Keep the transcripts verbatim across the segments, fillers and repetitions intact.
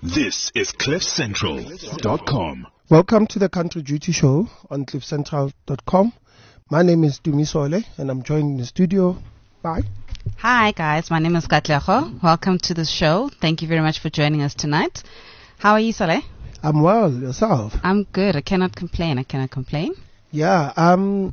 This is cliff central dot com. Welcome to the Country Duty Show on cliff central dot com. My name is Dumisole and I'm joined in the studio by... Hi guys, my name is Katlego. Welcome to the show. Thank you very much for joining us tonight. How are you, Sole? I'm well, yourself? I'm good. I cannot complain. I cannot complain. Yeah, um...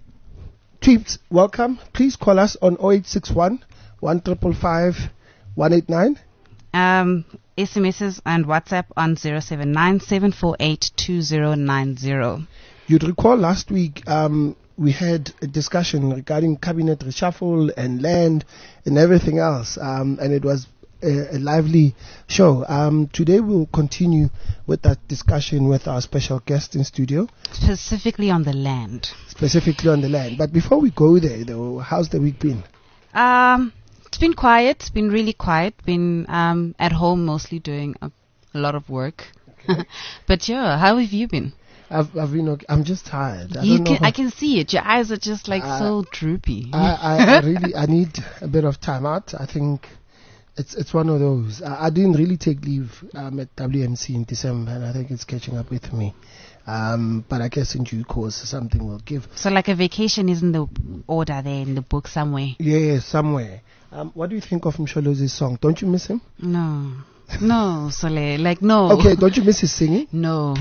tweets, welcome. Please call us on oh eight six one, one five five five, one eight nine. Um, S M Ses and WhatsApp on zero seven nine, seven four eight, two zero nine zero. You'd recall last week um, we had a discussion regarding cabinet reshuffle and land and everything else, um, and it was a, a lively show. Um, today we'll continue with that discussion with our special guest in studio. Specifically on the land. Specifically on the land. But before we go there, though, how's the week been? Um... It's been quiet. It's been really quiet. Been um, at home mostly doing a, a lot of work. Okay. But yeah, how have you been? I've, I've been okay. I'm just tired. I, you don't can, know I can see it. Your eyes are just like uh, so droopy. I, I, I really I need a bit of time out. I think it's it's one of those. I, I didn't really take leave um, at W M C in December, and I think it's catching up with me. Um, but I guess in due course something will give. So like a vacation is in the order there in the book somewhere. Yeah, somewhere. Um, what do you think of Msholozi's song? Don't you miss him? No. No, Sole. Like, no. Okay, don't you miss his singing? No.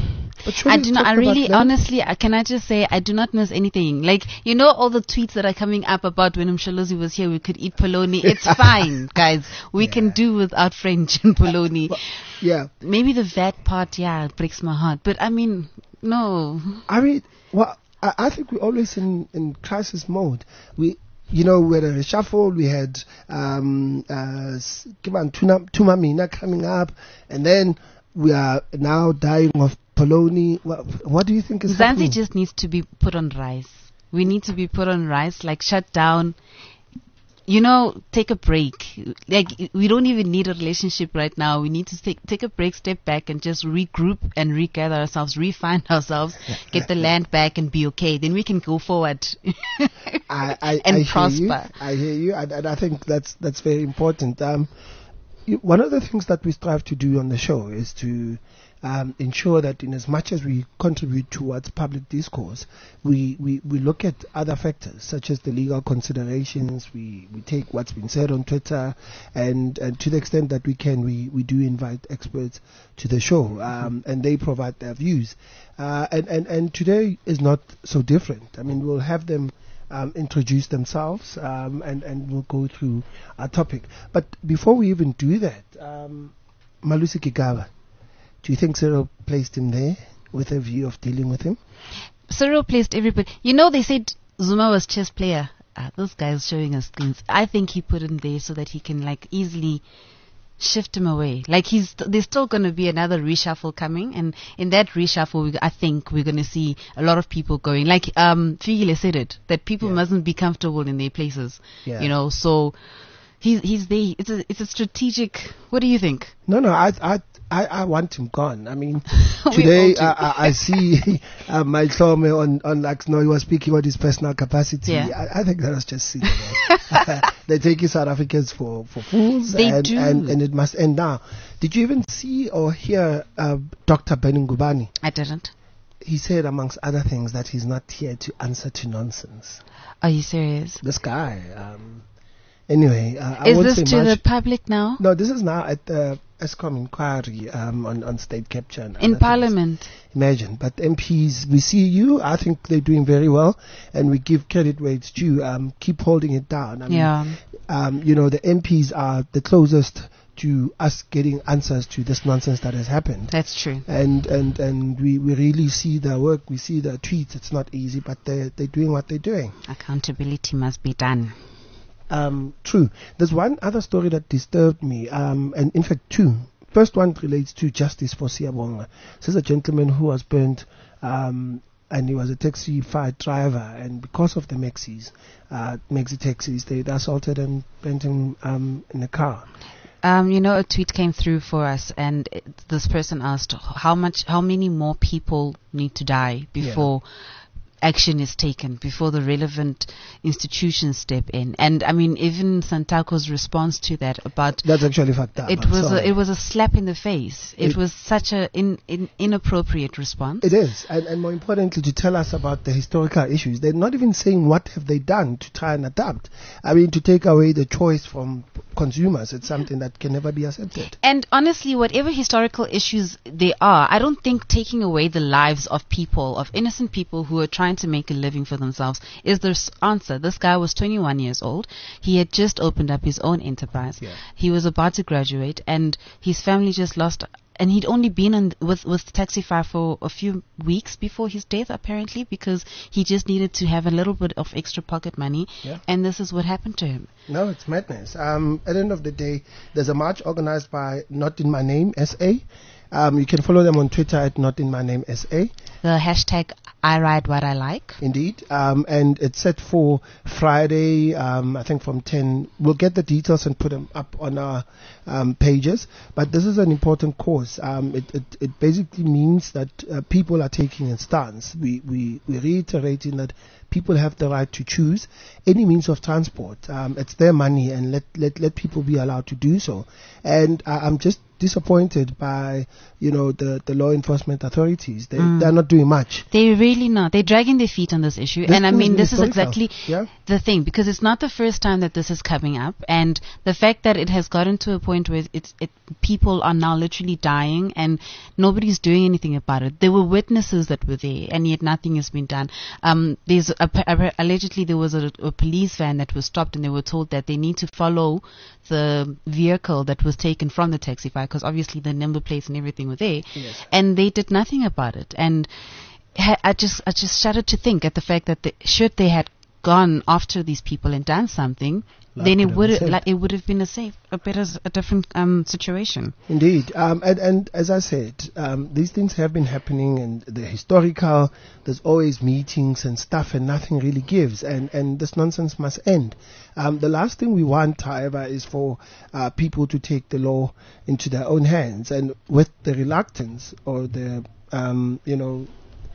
I do not, I really, honestly, I, can I just say, I do not miss anything. Like, you know, all the tweets that are coming up about when Msholozi was here, we could eat polony. It's fine, guys. We yeah. can do without French and polony. But, yeah. Maybe the V A T part, yeah, it breaks my heart. But, I mean, no. I mean, well, I, I think we're always in, in crisis mode. We... You know, we had a reshuffle, we had um, uh, Tumamina coming up, and then we are now dying of polony. What, what do you think is Zanzi happening? Just needs to be put on rice. We need to be put on rice, like shut down. You know, take a break. Like, we don't even need a relationship right now. We need to take take a break, step back, and just regroup and regather ourselves, refine ourselves, get the land back, and be okay. Then we can go forward I, I, and I prosper. Hear you. I hear you, and, and I think that's that's very important. Um, you, one of the things that we strive to do on the show is to Um, ensure that in as much as we contribute towards public discourse, we, we, we look at other factors such as the legal considerations. We, we take what's been said on Twitter, and, and to the extent that we can, we, we do invite experts to the show, um, and they provide their views. Uh, and, and, and today is not so different. I mean, we'll have them um, introduce themselves, um, and, and we'll go through our topic. But before we even do that, um, Malusi Gigaba, do you think Cyril placed him there with a view of dealing with him? Cyril placed everybody. You know, they said Zuma was chess player. Ah, this guy is showing us things. I think he put him there so that he can like easily shift him away. Like he's, st- there's still going to be another reshuffle coming, and in that reshuffle, we, I think we're going to see a lot of people going. Like um, Figile said it, that people yeah. mustn't be comfortable in their places. Yeah. You know, so he's he's there. It's a it's a strategic. What do you think? No, no, I I. I, I want him gone. I mean, today I, I, I see uh, my Tlome on, on like, no, he was speaking about his personal capacity. Yeah. I, I think that was just silly. They take South Africans for, for fools. They and, do. And, and it must end now. Did you even see or hear uh, Doctor Beningubani? I didn't. He said, amongst other things, that he's not here to answer to nonsense. Are you serious? This guy. Um, anyway. Uh, is I this to much. the public now? No, this is now at the ESCOM inquiry um, on, on state capture. And in Parliament. Things. Imagine. But M Ps, we see you. I think they're doing very well, and we give credit where it's due. Um, keep holding it down. I mean, yeah. Um, you know, the M Ps are the closest to us getting answers to this nonsense that has happened. That's true. And and, and we, we really see their work. We see their tweets. It's not easy, but they're, they're doing what they're doing. Accountability must be done. Um, true. There's one other story that disturbed me, um, and in fact two. First one relates to justice for Siyabonga. This is a gentleman who was burnt, um, and he was a taxi fired driver, and because of the Maxis, uh, Maxi taxis, they assaulted and burnt him um, in a car. Um, you know, a tweet came through for us, and it, this person asked how much, how many more people need to die before. Yeah. action is taken, before the relevant institutions step in. And I mean, even Santako's response to that about That's actually fucked up. it I'm was a, sorry. it was a slap in the face. It, It- was such a in, in, inappropriate response. It is, and, and more importantly, to tell us about the historical issues. They're not even saying what have they done to try and adapt. I mean, to take away the choice from consumers, it's something that can never be accepted. And honestly, whatever historical issues they are, I don't think taking away the lives of people, of innocent people who are trying to make a living for themselves, is the s- answer. This guy was twenty-one years old. He had just opened up his own enterprise. Yeah. He was about to graduate, and his family just lost. And he'd only been on with with Taxify for a few weeks before his death, apparently, because he just needed to have a little bit of extra pocket money. Yeah. And this is what happened to him. No, it's madness. Um, at the end of the day, there's a march organized by Not In My Name S A. Um, you can follow them on Twitter at Not In My Name S A. The hashtag I ride what I like. Indeed. Um, and it's set for Friday, um, I think from ten. We'll get the details and put them up on our um, pages. But this is an important cause. Um, it, it, it basically means that uh, people are taking a stance. We, we, we're reiterating that people have the right to choose any means of transport. Um, it's their money, and let, let, let people be allowed to do so. And uh, I'm just disappointed by, you know, the, the law enforcement authorities. They, Mm. They're not doing much. They really not. They're dragging their feet on this issue. This and I thing mean, is this is historical. exactly Yeah. the thing, because it's not the first time that this is coming up. And the fact that it has gotten to a point where it's, it, people are now literally dying and nobody's doing anything about it. There were witnesses that were there, and yet nothing has been done. Um, there's a, a, allegedly there was a, a police van that was stopped, and they were told that they need to follow the vehicle that was taken from the Taxify, because obviously the number plates and everything were there. Yes. And they did nothing about it. And ha- I just I just shuddered to think at the fact that they, should they had gone after these people and done something, Life then could it have would been saved. like it would have been a safe, a better, s- a different um, situation. Indeed. Um, and, and as I said, um, these things have been happening, and the historical, there's always meetings and stuff, and nothing really gives. And, and this nonsense must end. Um, the last thing we want, however, is for uh, people to take the law into their own hands. And with the reluctance or the, um, you know,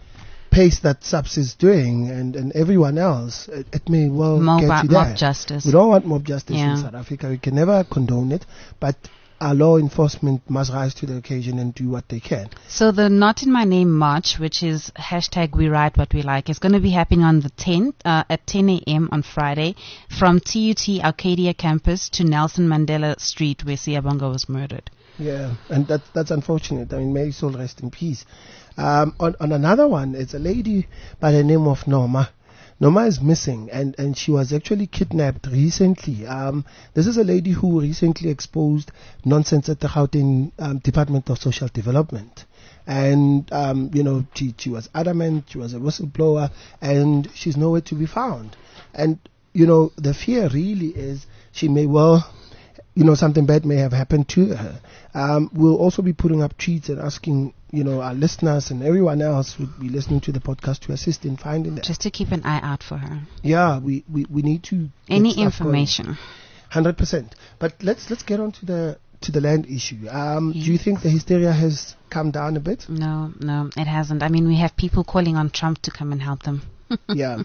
pace that S A P S is doing, and, and everyone else, it, it may well Mob, get you mob there. justice. We don't want mob justice Yeah. in South Africa. We can never condone it, but our law enforcement must rise to the occasion and do what they can. So the Not In My Name March, which is hashtag We Write What We Like, is going to be happening on the tenth uh, at ten a.m. on Friday from T U T Arcadia campus to Nelson Mandela Street, where Siyabonga was murdered. Yeah, and that's that's unfortunate. I mean, may his soul rest in peace. Um, on on another one, it's a lady by the name of Norma. Norma is missing, and, and she was actually kidnapped recently. Um, this is a lady who recently exposed nonsense at the Gauteng um, Department of Social Development. And, um, you know, she, she was adamant, she was a whistleblower, and she's nowhere to be found. And, you know, the fear really is she may well, you know, something bad may have happened to her. Um, we'll also be putting up tweets and asking, you know, our listeners and everyone else who would be listening to the podcast to assist in finding that. Just to keep an eye out for her. Yeah, we, we, we need to get Any stuff information. going. Hundred percent. But let's let's get on to the to the land issue. Um, Yes. Do you think the hysteria has come down a bit? No, no, it hasn't. I mean, we have people calling on Trump to come and help them. Yeah.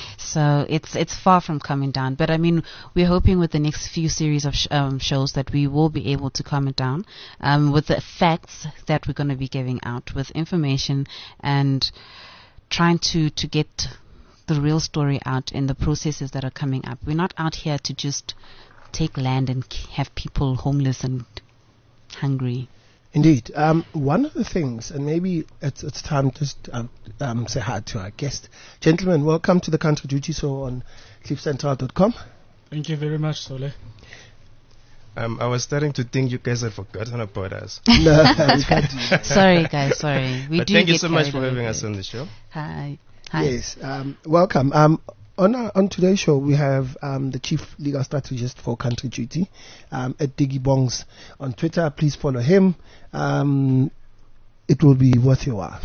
So it's it's far from coming down. But I mean, we're hoping with the next few series of sh- um, shows that we will be able to calm it down um, with the facts that we're going to be giving out, with information, and trying to, to get the real story out in the processes that are coming up. We're not out here to just take land and k- have people homeless and hungry. Indeed. Um, one of the things, and maybe it's it's time just to um, um, say hi to our guest. Gentlemen, welcome to the Country Duty Show on cliff central dot com. Thank you very much, Sole. Um, I was starting to think you guys had forgotten about us. No, we can't do that. Sorry, guys. Sorry. We but do thank you get so much carried for having away. us on the show. Hi. Hi. Yes, um, welcome. Um, on our, on today's show, we have um, the chief legal strategist for Country Duty, um, at Diggy Bongs on Twitter. Please follow him. Um, it will be worth your while.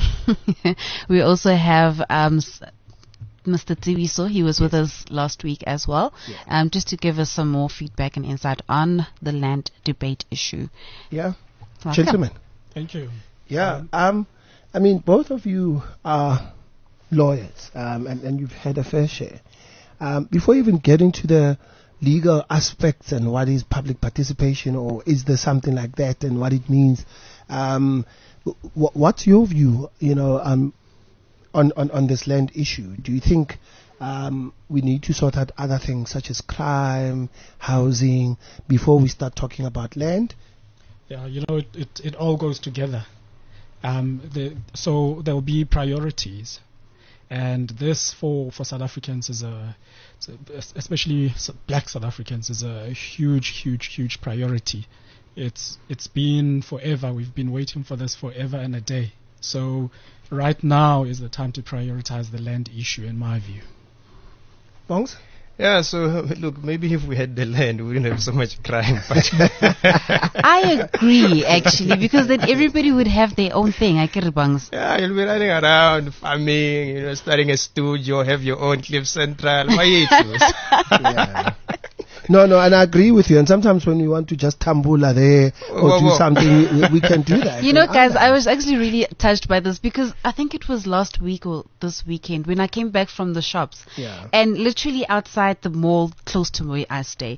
We also have um, s- Mister Tibiso. He was with us last week as well, Yeah. um, just to give us some more feedback and insight on the land debate issue. Yeah, Welcome. gentlemen. Thank you. Yeah. Um, I mean, both of you are lawyers, um, and, and you've had a fair share. Um, before you even get into the legal aspects and what is public participation, or is there something like that, and what it means, um, w- what's your view, you know, um, on, on, on this land issue? Do you think um, we need to sort out other things such as crime, housing, before we start talking about land? Yeah, you know, it, it, it all goes together. Um, the, so there will be priorities. And this for, for South Africans is a, is a, especially black South Africans, is a huge, huge, huge priority. It's it's been forever. We've been waiting for this forever and a day. So right now is the time to prioritize the land issue, in my view. Bongs? Yeah, so look, maybe if we had the land, we wouldn't have so much crime. But I agree, actually, because then everybody would have their own thing. I get it, Bangs. yeah, you'll be running around, farming, you know, starting a studio, have your own Cliff Central. Why you choose? Yeah. No, no, and I agree with you. And sometimes when we want to just tambula there or Whoa, do whoa. something, we, we can do that. You know, And guys, I- I was actually really touched by this because I think it was last week or this weekend when I came back from the shops. Yeah. And literally outside the mall close to where I stay,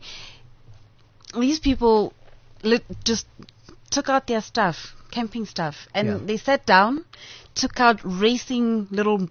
these people lit- just took out their stuff, camping stuff, and Yeah. they sat down, took out racing little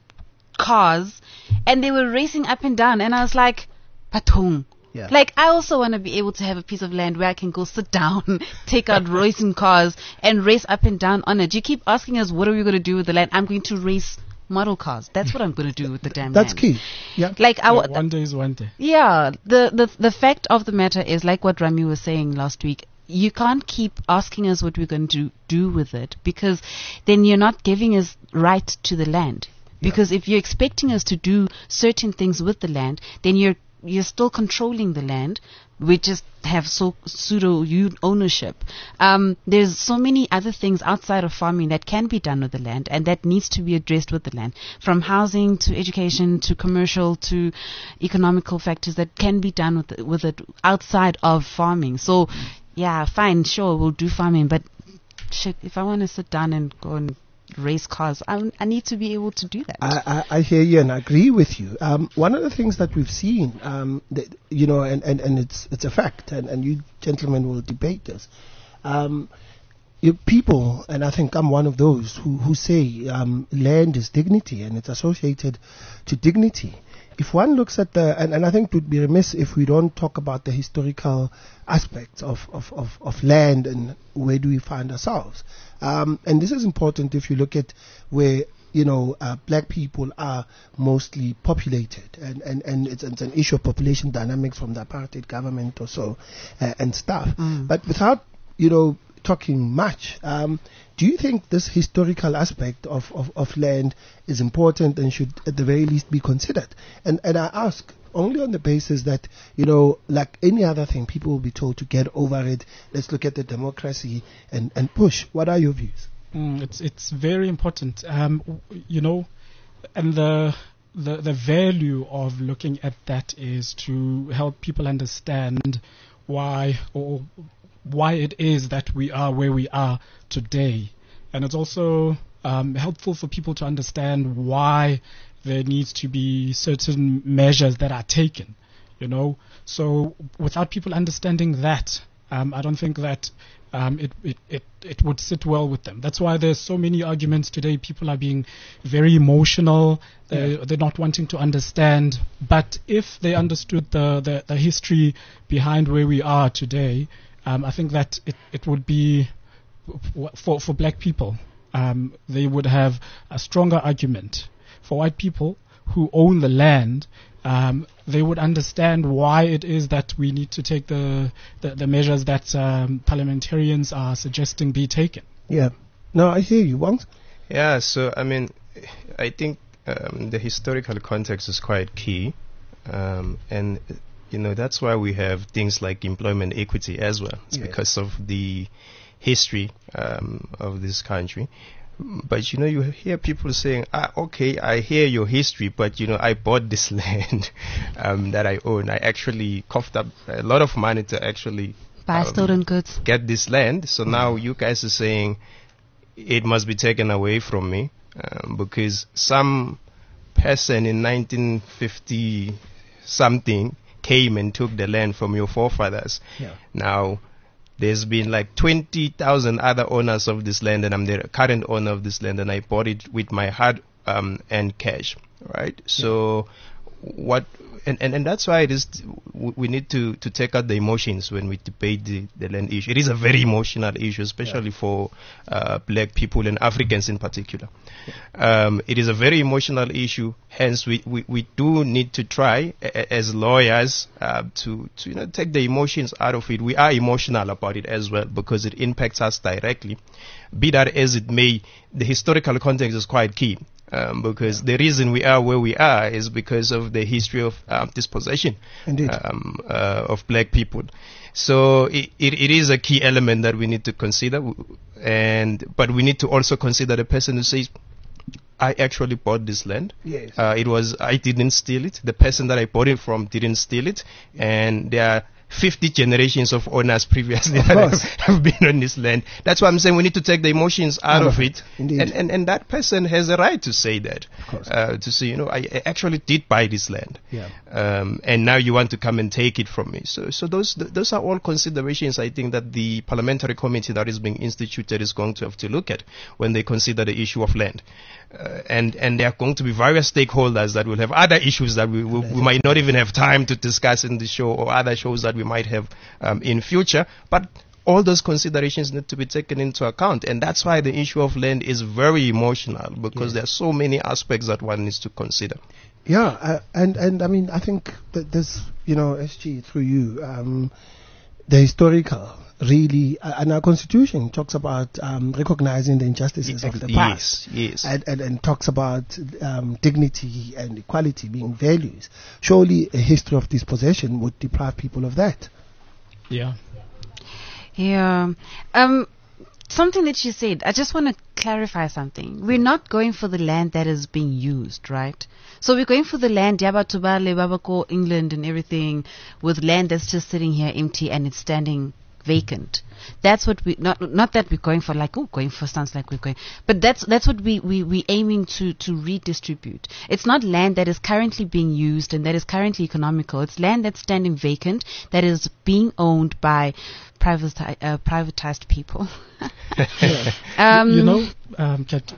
cars, and they were racing up and down. And I was like, Patong. Yeah. Like, I also want to be able to have a piece of land where I can go sit down, take out racing cars, and race up and down on it. You keep asking us, what are we going to do with the land? I'm going to race model cars. That's what I'm going to do with the damn That's land. key. Yeah. Like, I Yeah, wa- one day is one day. yeah, the, the the fact of the matter is, like what Rami was saying last week, you can't keep asking us what we're going to do with it, because then you're not giving us right to the land. Because if you're expecting us to do certain things with the land, then you're you're still controlling the land. We just have so pseudo u- ownership. Um, there's so many other things outside of farming that can be done with the land, and that needs to be addressed with the land, from housing to education to commercial to economical factors that can be done with it, with it outside of farming. So, yeah, fine, sure, we'll do farming, but shit, if I want to sit down and go and race cars, I, I need to be able to do that. I, I, I hear you and I agree with you. Um, one of the things that we've seen, um, that, you know, and, and, and it's it's a fact, and, and you gentlemen will debate this. Um, you people, and I think I'm one of those who, who say um, land is dignity and it's associated to dignity. If one looks at the, and, and I think it would be remiss if we don't talk about the historical aspects of, of, of, of land and where do we find ourselves. Um, and this is important if you look at where, you know, uh, black people are mostly populated, and, and, and it's, it's an issue of population dynamics from the apartheid government or so, uh, and stuff. Mm. But without, you know, talking much, um, do you think this historical aspect of, of, of land is important and should at the very least be considered? And, and I ask only on the basis that, you know, like any other thing, people will be told to get over it. Let's look at the democracy and, and push. What are your views? Mm, it's it's very important. Um, w- you know, and the the the value of looking at that is to help people understand why or why it is that we are where we are today, and it's also um, helpful for people to understand why there needs to be certain measures that are taken. You know, so without people understanding that, um, I don't think that um, it, it, it, it would sit well with them. That's why there's so many arguments today. People are being very emotional. They're, they're not wanting to understand. But if they understood the, the, the history behind where we are today, um, I think that it, it would be, for, for black people, um, they would have a stronger argument. For white people who own the land, um, they would understand why it is that we need to take the the, the measures that um, parliamentarians are suggesting be taken. Yeah. No, I hear you. Once. Yeah, so I mean, I think um, the historical context is quite key, um, and you know that's why we have things like employment equity as well. It's Yeah. because of the history um, of this country. But you know, you hear people saying, ah, okay, I hear your history, but you know, I bought this land um, that I own. I actually coughed up a lot of money to actually Buy um, stolen goods. get this land. So now you guys are saying it must be taken away from me um, because some person in nineteen fifty something came and took the land from your forefathers. Yeah. Now, there's been like twenty thousand other owners of this land, and I'm the current owner of this land, and I bought it with my hard um, and cash, right? So, what, and, and, and that's why it is, w- we need to, to take out the emotions when we debate the, the land issue. It is a very emotional issue, especially yeah. for uh, black people and Africans in particular. Yeah. Um, it is a very emotional issue, hence we, we, we do need to try a, as lawyers uh, to, to you know take the emotions out of it. We are emotional about it as well because it impacts us directly. Be that as it may, the historical context is quite key. Um, because yeah. the reason we are where we are is because of the history of um, dispossession um, uh, of black people. So it, it, it is a key element that we need to consider, and but we need to also consider the person who says, I actually bought this land. Yes. Uh, it was I didn't steal it. The person that I bought it from didn't steal it, and there are fifty generations of owners previously of that have, have been on this land. That's why I'm saying we need to take the emotions out, out of it. it. And, and and that person has a right to say that. Of course. Uh, to say, you know, I, I actually did buy this land. Yeah. Um, and now you want to come and take it from me. So so those th- those are all considerations I think that the parliamentary committee that is being instituted is going to have to look at when they consider the issue of land. Uh, and and there are going to be various stakeholders that will have other issues that we, we, we might not even have time to discuss in the show, or other shows that we might have um, in future. But all those considerations need to be taken into account, and that's why the issue of land is very emotional, because yes. there are so many aspects that one needs to consider. Yeah, uh, and and I mean I think that this, you know, S G, through you, um, the historical. Really, uh, and our constitution talks about um, recognizing the injustices of the past, yes, yes. And, and, and talks about um, dignity and equality being values. Surely a history of dispossession would deprive people of that. Yeah. Yeah. Um, something that you said, I just want to clarify something. We're not going for the land that is being used, right? So we're going for the land, Yaba Tubale, Babako, England and everything, with land that's just sitting here empty and it's standing vacant. That's what we, not not that we're going for, like, oh, going for sounds like we're going, but that's that's what we we we aiming to to redistribute. It's not land that is currently being used and that is currently economical. It's land that's standing vacant, that is being owned by privati- uh, privatized people. um, you know, um, Kat,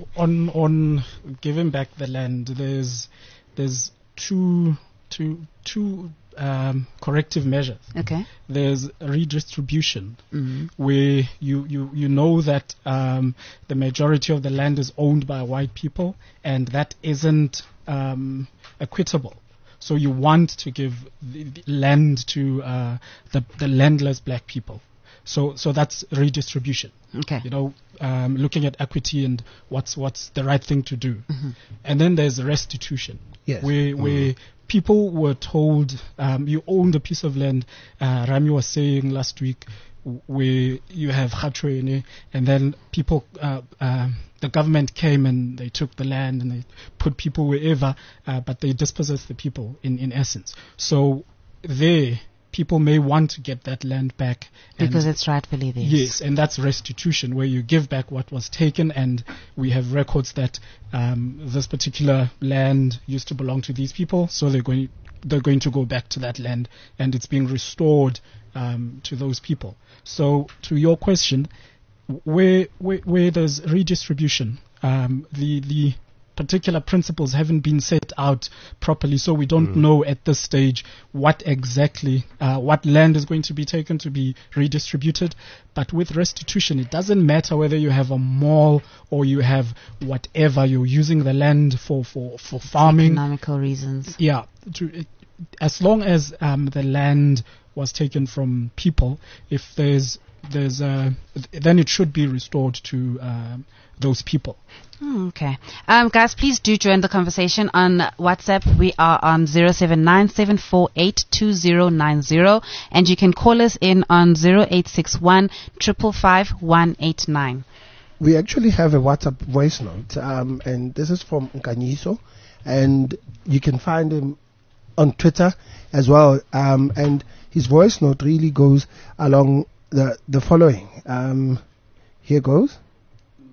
on on giving back the land, there's there's two two two Um, corrective measures. Okay. There's redistribution, mm-hmm. where you, you, you know that um, the majority of the land is owned by white people, and that isn't um, equitable. So you want to give the, the land to uh, the, the landless black people. So so that's redistribution. Okay. You know, um, looking at equity and what's what's the right thing to do. Mm-hmm. And then there's restitution. Yes. Where Mm. where people were told, um, you owned a piece of land. Uh, Rami was saying last week, w- where you have Khatwene, and then people, uh, uh, the government came and they took the land and they put people wherever, uh, but they dispossessed the people in, in essence. So there, people may want to get that land back. Because it's rightfully theirs. Yes, and that's restitution, where you give back what was taken, and we have records that um, this particular land used to belong to these people, so they're going they're going to go back to that land, and it's being restored um, to those people. So, to your question, where where, where there's redistribution, um, the the particular principles haven't been set out properly, so we don't mm. know at this stage what exactly, uh, what land is going to be taken to be redistributed. But with restitution, it doesn't matter whether you have a mall or you have whatever, you're using the land for, for, for farming. Economical reasons. Yeah. To, it, as long as um, the land was taken from people, if there's, there's a, then it should be restored to um, those people. Mm, okay. Um, guys, please do join the conversation on WhatsApp. We are on zero seven nine seven four eight two zero nine zero, and you can call us in on zero eight six one five five five one eight nine. We actually have a WhatsApp voice note, um, and this is from Nkanyiso, and you can find him on Twitter as well. Um, and his voice note really goes along the the following. Um, here goes. A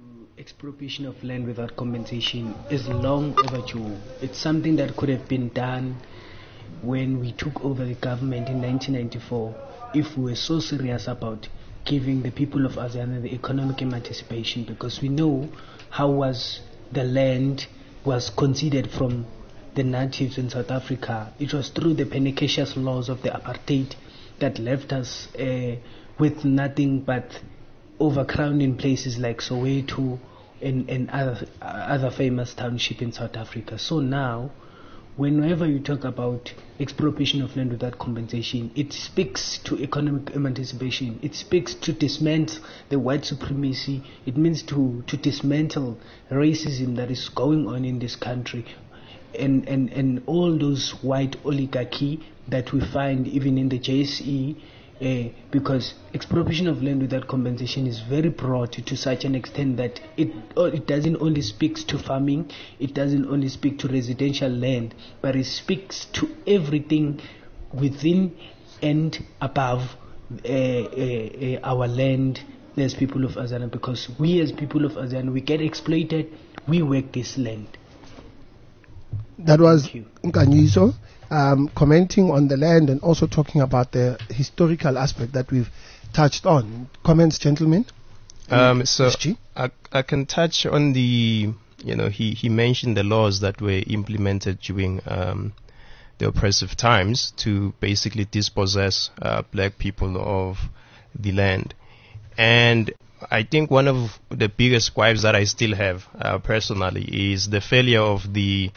expropriation of land without compensation is long overdue. It's something that could have been done when we took over the government in nineteen ninety-four, if we were so serious about giving the people of Azania the economic emancipation, because we know how was the land was conceded from the natives in South Africa. It was through the pernicious laws of the apartheid that left us uh, with nothing but overcrowding places like Soweto and, and other, uh, other famous townships in South Africa. So now, whenever you talk about expropriation of land without compensation, it speaks to economic emancipation. It speaks to dismantle the white supremacy. It means to, to dismantle racism that is going on in this country. And, and, and all those white oligarchy that we find even in the J S E, uh, because expropriation of land without compensation is very broad to, to such an extent that it uh, it doesn't only speak to farming, it doesn't only speak to residential land, but it speaks to everything within and above uh, uh, uh, our land as people of Azania, because we as people of Azania, we get exploited, we work this land. That was Nkanyiso um, commenting on the land and also talking about the historical aspect that we've touched on. Comments, gentlemen? Um, so I, I can touch on the, you know, he, he mentioned the laws that were implemented during um, the oppressive times to basically dispossess uh, black people of the land. And I think one of the biggest gripes that I still have uh, personally is the failure of the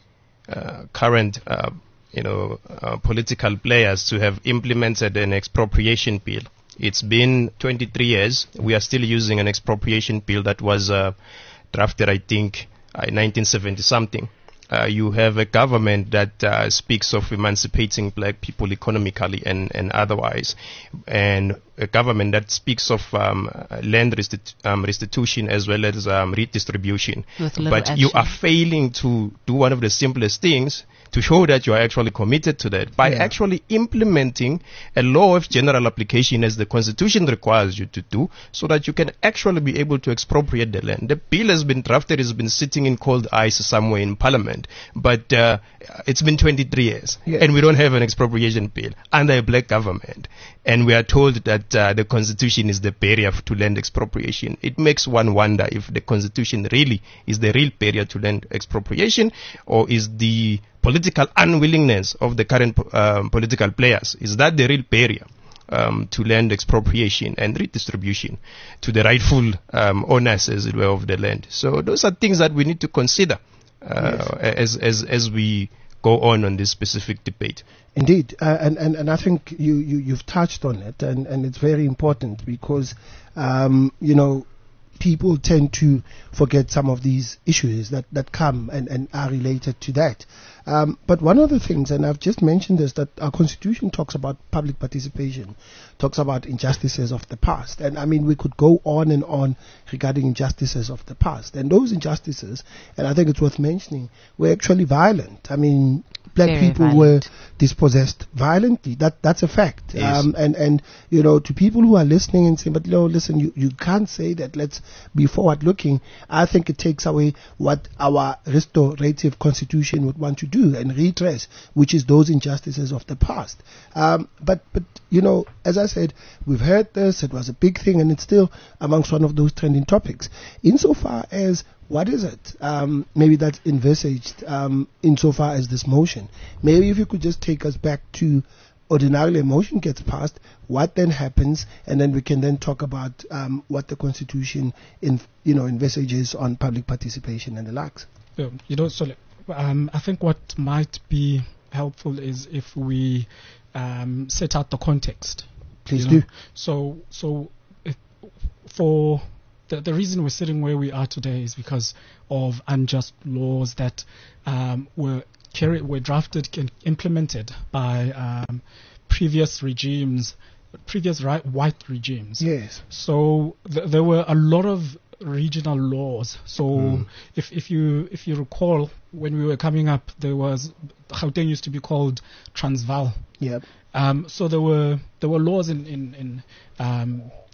Uh, current, uh, you know, uh, political players to have implemented an expropriation bill. It's been twenty-three years. We are still using an expropriation bill that was uh, drafted, I think, uh, in nineteen seventy something. Uh, you have a government that uh, speaks of emancipating black people economically and, and otherwise, and a government that speaks of um, land restitu- um, restitution as well as um, redistribution. But action. You are failing to do one of the simplest things to show that you are actually committed to that by yeah. actually implementing a law of general application as the Constitution requires you to do, so that you can actually be able to expropriate the land. The bill has been drafted, it's been sitting in cold ice somewhere in Parliament, but uh, it's been twenty-three years, yeah. and we don't have an expropriation bill under a black government, and we are told that uh, the Constitution is the barrier to land expropriation. It makes one wonder if the Constitution really is the real barrier to land expropriation, or is the political unwillingness of the current um, political players, is that the real barrier um, to land expropriation and redistribution to the rightful um, owners, as it were, of the land? So those are things that we need to consider uh, yes. as, as as we go on on this specific debate. Indeed, uh, and, and and I think you, you you've touched on it, and, and it's very important because um, you know, people tend to forget some of these issues that, that come and, and are related to that. Um, but one of the things, and I've just mentioned this, that our Constitution talks about public participation, talks about injustices of the past. And I mean, we could go on and on regarding injustices of the past. And those injustices, and I think it's worth mentioning, were actually violent. I mean, black Very people violent. were dispossessed violently. That that's a fact. Yes. Um, and and you know, to people who are listening and saying, but no, listen, you, you can't say that. Let's be forward looking. I think it takes away what our restorative constitution would want to do and redress, which is those injustices of the past. Um, but but you know, as I said, we've heard this. It was a big thing, and it's still amongst one of those trending topics. Insofar as what is it? Um, maybe that's envisaged um, insofar as this motion. Maybe if you could just take us back to ordinarily a motion gets passed, what then happens, and then we can then talk about um, what the Constitution in, you know, envisages on public participation and the likes. Yeah, you know, so um, I think what might be helpful is if we um, set out the context. Please you do. know? So, so it, for The, the reason we're sitting where we are today is because of unjust laws that um, were carried, were drafted and implemented by um, previous regimes, previous right, white regimes. Yes. So th- there were a lot of regional laws. So Mm. if if you if you recall, when we were coming up, there was Gauteng used to be called Transvaal. Yep. Um, so there were there were laws in in, in um,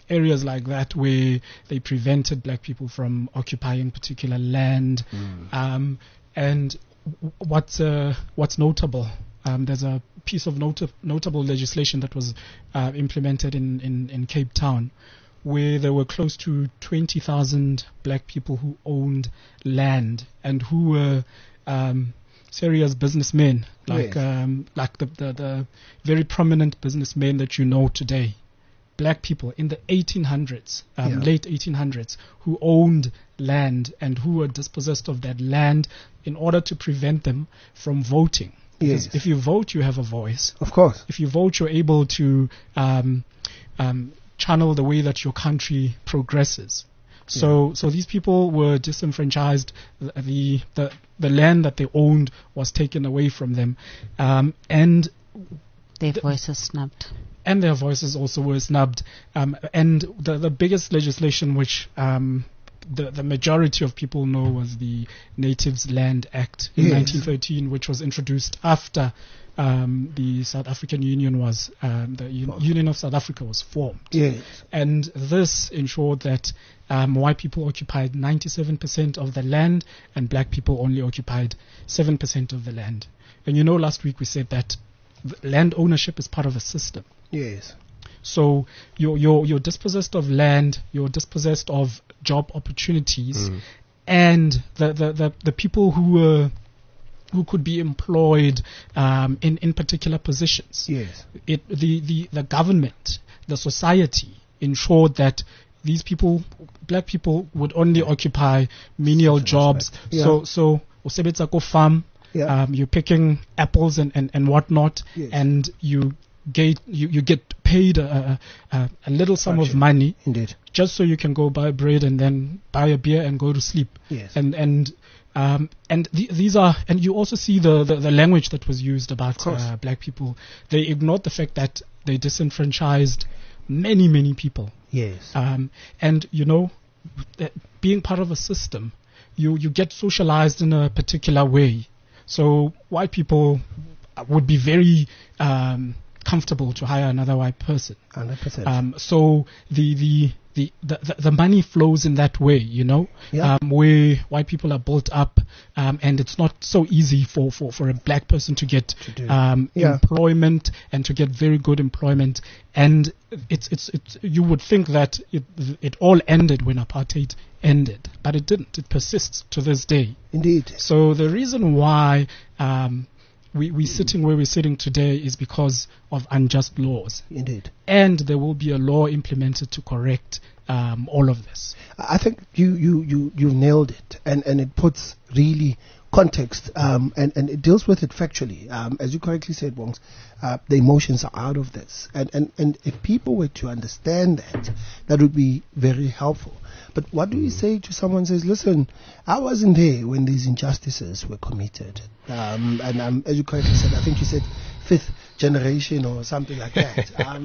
areas like that where they prevented black people from occupying particular land. Mm. Um, and w- what's uh, what's notable, um, there's a piece of not- notable legislation that was uh, implemented in, in, in Cape Town, where there were close to twenty thousand black people who owned land and who were um, serious businessmen, like Yes. um, like the, the the very prominent businessmen that you know today. Black people in the eighteen hundreds, um, Yeah. late eighteen hundreds, who owned land and who were dispossessed of that land in order to prevent them from voting. Because Yes. if you vote, you have a voice. Of course. If you vote, you're able to um, um, channel the way that your country progresses. So, so these people were disenfranchised. The, the the the land that they owned was taken away from them, um, and Their voices snubbed. and their voices also were snubbed. Um, and the the biggest legislation, which um, the the majority of people know, was the Natives Land Act in Yes. nineteen thirteen, which was introduced after um, the South African Union was um, the Un- Union of South Africa was formed. Yes. And this ensured that um, white people occupied ninety-seven percent of the land and black people only occupied seven percent of the land. And you know, last week we said that th- land ownership is part of a system. Yes. So you're, you're, you're dispossessed of land, you're dispossessed of job opportunities, Mm. and the, the, the, the people who were who could be employed um, in, in particular positions. Yes. It, the, the, the government, the society ensured that these people, black people, would only occupy menial Certain jobs. aspect. Yeah. So, so, usebetsa ko farm, Yeah. um, you're picking apples and, and, and whatnot, Yes. and you get, you, you get paid a, a, a little sum of Fraction. money Indeed. just so you can go buy bread and then buy a beer and go to sleep. Yes. And, and, um, and the, these are, and you also see the, the, the language that was used about course. uh, black people. They ignored the fact that they disenfranchised many, many people. Yes. Um, and, you know, that being part of a system, you, you get socialized in a particular way. So white people would be very um, comfortable to hire another white person. one hundred percent. Um, so the, the, the, the, the money flows in that way, you know, Yeah. um, where white people are built up, um, and it's not so easy for, for, for a black person to get To do. um, Yeah. employment and to get very good employment. And it's, it's, it's, you would think that it, it all ended when apartheid ended, but it didn't. It persists to this day. Indeed. So the reason why um, we, we're sitting where we're sitting today is because of unjust laws. Indeed. And there will be a law implemented to correct um, all of this. I think you, you, you, you nailed it, and, and it puts really context, um, and, and it deals with it factually. Um, as you correctly said, Wongs, uh, the emotions are out of this. And, and, and if people were to understand that, that would be very helpful. But what do you say to someone who says, listen, I wasn't there when these injustices were committed? Um, and um, as you correctly said, I think you said fifth generation or something like that. um,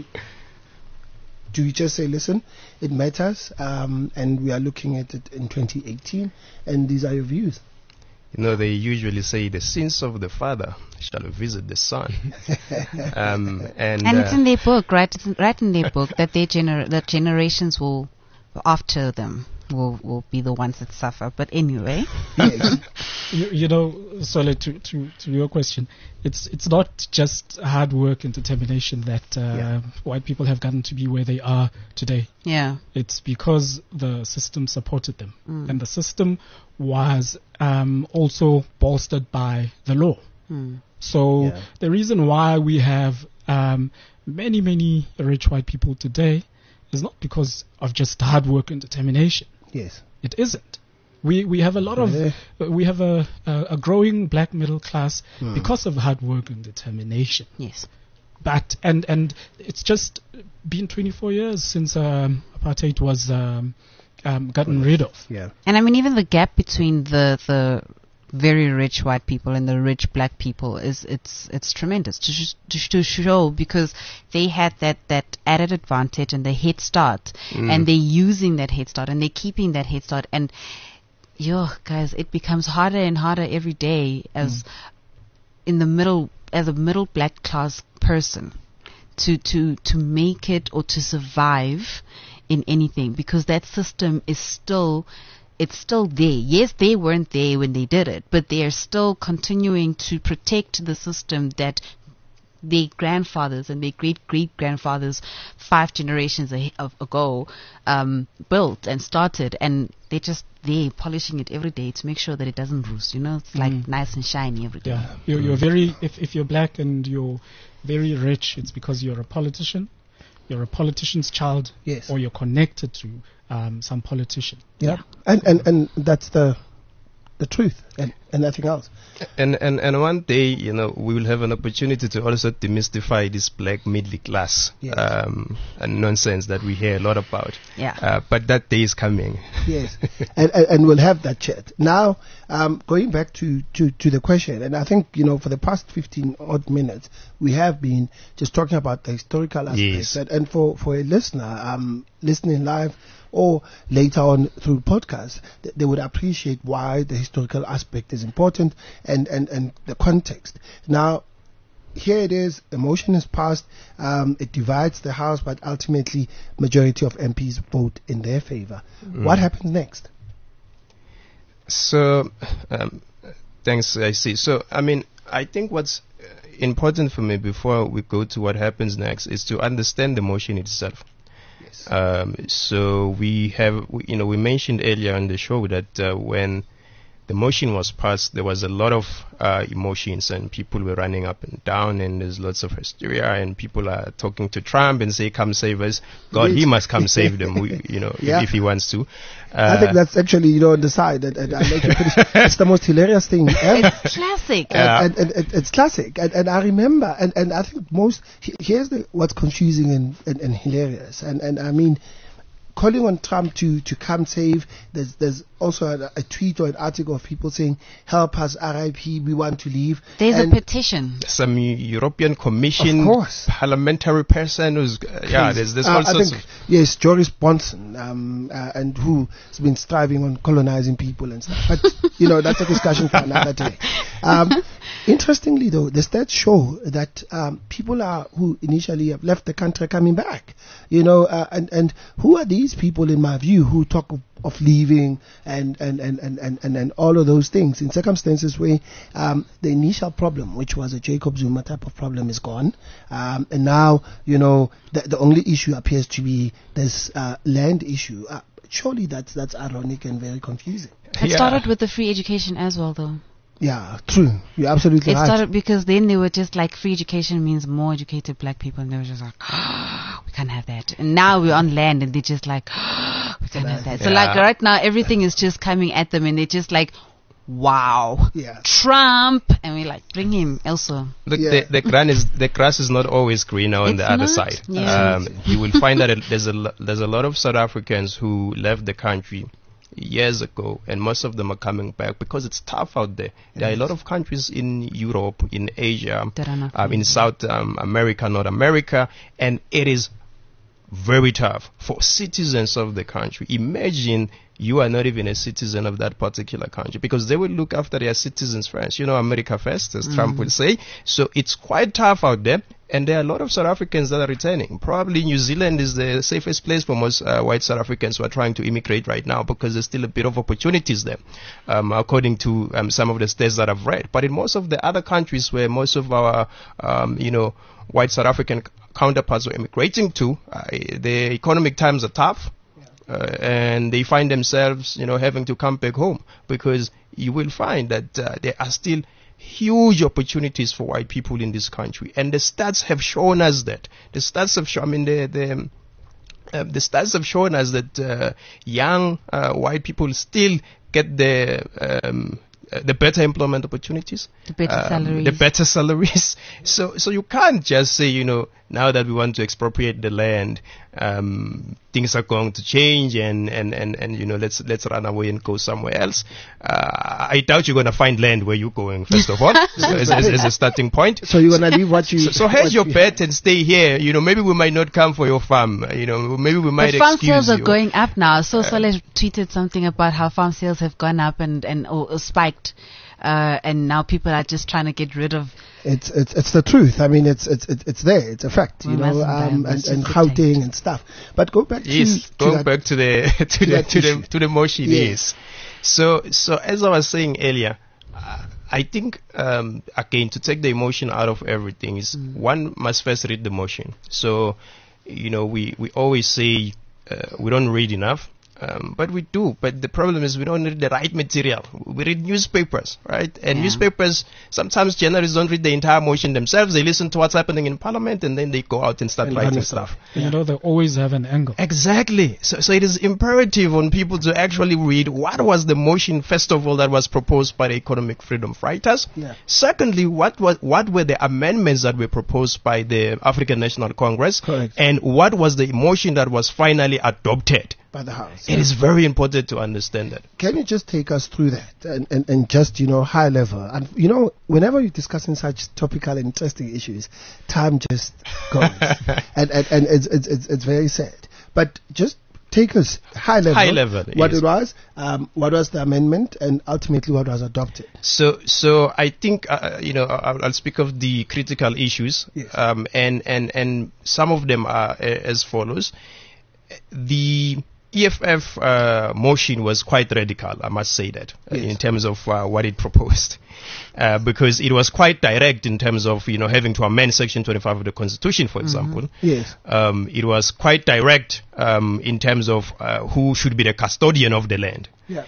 do you just say, listen, it matters, um, and we are looking at it in twenty eighteen, and these are your views? You know, they usually say the sins of the father shall visit the son. um, and And uh, it's in their book, right? It's in, right in their book that their gener- that generations will, after them, will will be the ones that suffer. But anyway, Yes. You, you know, Sole, to, to, to your question, it's it's not just hard work and determination that uh, Yeah. white people have gotten to be where they are today. yeah, It's because the system supported them. Mm. And the system was um, also bolstered by the law. Hmm. So Yeah. the reason why we have um, many, many rich white people today is not because of just hard work and determination. Yes. It isn't. We we have a lot of Yeah. uh, we have a, a a growing black middle class Hmm. because of hard work and determination. yes, But and and it's just been twenty-four years since um, apartheid was um, um, gotten rid of. Yeah. and I mean even the gap between the the very rich white people and the rich black people is it's it's tremendous to sh- to, sh- to show, because they had that that added advantage and the head start, Mm. and they're using that head start and they're keeping that head start, and yo guys, it becomes harder and harder every day as in the middle as a middle black class person to to to make it or to survive in anything, because that system is still, it's still there. Yes, they weren't there when they did it, but they are still continuing to protect the system that their grandfathers and their great-great-grandfathers five generations a- of ago um, built and started, and they're just there polishing it every day to make sure that it doesn't roost. You know, it's like Mm. nice and shiny every day. Yeah, you're, you're very. If if you're black and you're very rich, it's because you're a politician. You're a politician's child, Yes. or you're connected to um, some politician. Yeah, and, and and that's the the truth, and, and nothing else. And, and and one day, you know, we will have an opportunity to also demystify this black middle class Yes. um, and nonsense that we hear a lot about. Yeah. Uh, but that day is coming. Yes, and, and and we'll have that chat. Now, um, going back to, to, to the question, and I think, you know, for the past fifteen odd minutes, we have been just talking about the historical aspects. Yes. And, and for, for a listener um, listening live or later on through podcast, th- they would appreciate why the historical aspect is important and, and, and the context. Now, here it is, a motion is passed, um, it divides the House, but ultimately majority of M Ps vote in their favor. What happens next? So, um, thanks, I see. So, I mean, I think what's uh, important for me before we go to what happens next is to understand the motion itself. Yes. Um, so we have, we, you know, we mentioned earlier on the show that uh, when the motion was passed, there was a lot of uh, emotions and people were running up and down, and there's lots of hysteria, and people are talking to Trump and say, "Come save us!" God, he must come save them, we, you know, Yeah. if, if he wants to. Uh, I think that's actually, you know, on the side, and, and I like to finish. It's the most hilarious thing ever. It's classic. Yeah. And, and, and it's classic, and, and I remember, and, and I think most he- here's the, what's confusing and, and, and hilarious, and, and I mean, calling on Trump to, to come save. There's there's also a, a tweet or an article of people saying, "Help us, R I P, we want to leave." There's and a petition. some European Commission Of course. parliamentary person who's uh, yeah. There's there's Uh, all I sorts think of yes, Joris Bonson, um, uh, and who has been striving on colonizing people and stuff. But you know, that's a discussion for another day. Um, interestingly, though, the stats show that um, people are who initially have left the country are coming back. You know, uh, and and who are these people, in my view, who talk of, of leaving and and, and, and, and, and and all of those things in circumstances where um, the initial problem, which was a Jacob Zuma type of problem, is gone, um, and now you know the, the only issue appears to be this uh, land issue. Uh, surely that's that's ironic and very confusing. It yeah. started with the free education as well, though. Yeah, true. You're absolutely It right. started because then they were just like, free education means more educated black people, and they were just like, we can't have that. And now we're on land, and they're just like, we can't have that. So Yeah. like right now, everything is just coming at them, and they're just like, wow, Yeah. Trump, and we're like, bring him also. Look, Yeah. the, the, grass is, the grass is not always greener on It's the other not? side. Yeah. Um, you will find that it- there's a lo- there's a lot of South Africans who left the country years ago, and most of them are coming back because it's tough out there. There are a lot of countries in Europe, in Asia, That are not um, in South um, America, North America, and it is very tough for citizens of the country. Imagine you are not even a citizen of that particular country, because they will look after their citizens first. You know, America first, as Trump will say. So it's quite tough out there. And there are a lot of South Africans that are returning. Probably New Zealand is the safest place for most uh, white South Africans who are trying to immigrate right now, because there's still a bit of opportunities there, um, according to um, some of the stats that I've read. But in most of the other countries where most of our, um, you know, white South African counterparts are immigrating to, uh, the economic times are tough. Uh, and they find themselves, you know, having to come back home, because you will find that uh, there are still huge opportunities for white people in this country, and the stats have shown us that. The stats have shown, I mean, the the uh, the stats have shown us that uh, young uh, white people still get the um, uh, the better employment opportunities, The better um, salaries. the better salaries. So so you can't just say, you know, now that we want to expropriate the land, um, things are going to change, and, and, and, and you know, let's let's run away and go somewhere else. Uh, I doubt you're going to find land where you're going, first of all, so as, as, as a starting point. So you're gonna leave what you. So, so what hedge your you bet and stay here. You know, maybe we might not come for your farm. You know, maybe we might But farm excuse sales are you. going up now. So Soleil tweeted something about how farm sales have gone up and, and or, or spiked. uh, and now people are just trying to get rid of. It's it's it's the truth. I mean, it's it's it's, it's there. It's a fact, you We know, mustn't um, ban, and let's and just Gauteng and stuff. But go back to, Yes, to going that, back to the to, the that to issue. the to the motion. Yes. Yes. So so as I was saying earlier, uh, I think um, again to take the emotion out of everything is Mm. one must first read the motion. So you know we we always say uh, we don't read enough. Um, but we do. But the problem is we don't read the right material. We read newspapers, right? And Yeah. newspapers, sometimes journalists don't read the entire motion themselves. They listen to what's happening in Parliament and then they go out and start And writing run stuff. Yeah. You know, they always have an angle. Exactly. So, so it is imperative on people to actually read what was the motion, first of all, that was proposed by the economic freedom fighters. Yeah. Secondly, what was what were the amendments that were proposed by the African National Congress? Correct. And what was the motion that was finally adopted? by the House. It is very important to understand that. Can you just take us through that and, and, and just, you know, high level? And, you know, whenever you're discussing such topical and interesting issues, time just goes. and and, and it's, it's, it's, it's very sad. But just take us high level. High level, What yes. it was, um, what was the amendment, and ultimately what was adopted. So, so I think uh, you know I'll, I'll speak of the critical issues, Yes. um, and and and some of them are uh, as follows. The E F F uh, motion was quite radical, I must say that, uh, Yes. in terms of uh, what it proposed, uh, because it was quite direct in terms of you know having to amend Section twenty-five of the Constitution, for example. Yes. Um, it was quite direct um, in terms of uh, who should be the custodian of the land. Yeah.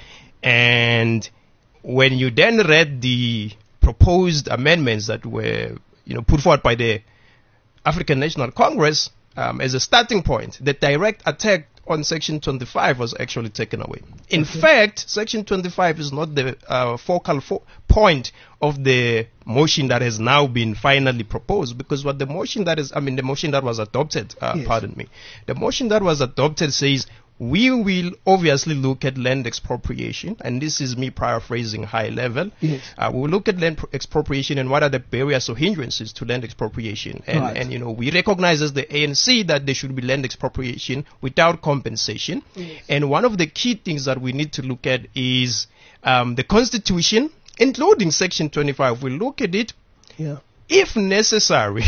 And when you then read the proposed amendments that were, you know, put forward by the African National Congress um, as a starting point, the direct attack on Section twenty-five was actually taken away. In fact, Section twenty-five is not the uh, focal fo- point of the motion that has now been finally proposed, because what the motion that is, I mean, the motion that was adopted, uh, Yes. pardon me, the motion that was adopted says we will obviously look at land expropriation, and this is me paraphrasing high level. Yes. Uh, we will look at land pro- expropriation and what are the barriers or hindrances to land expropriation. And, Right. and, you know, we recognize as the A N C that there should be land expropriation without compensation. Yes. And one of the key things that we need to look at is um, the Constitution, including Section twenty-five. We look at it, Yeah. if necessary,